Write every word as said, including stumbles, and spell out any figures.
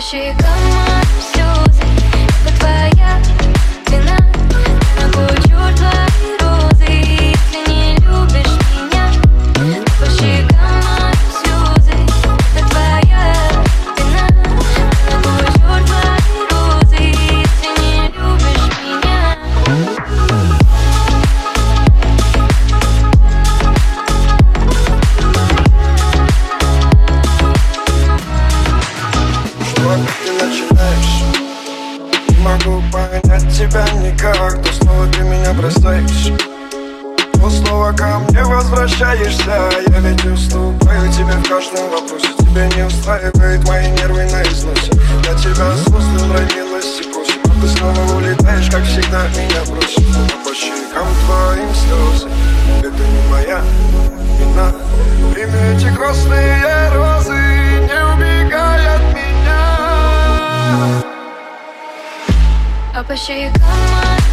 щекам моим слезы. Это твоя вина. Накручу твои розы, если не любишь меня. По щекам моим слезы. Это твоя вина. Накручу твои розы, если не любишь меня. Что ты начинаешь? Не могу понять тебя никак. То снова ты меня бросаешь, то снова ко мне возвращаешься. Я ведь уступаю тебе в каждом вопросе. Тебя не устраивает мои нервы на износе. Я тебя с устным родилась и просим, а ты снова улетаешь, как всегда меня бросишь. По щекам твоим слезы. Это не моя вина. Прими эти красные розы, не убегай от меня. А по щекам моим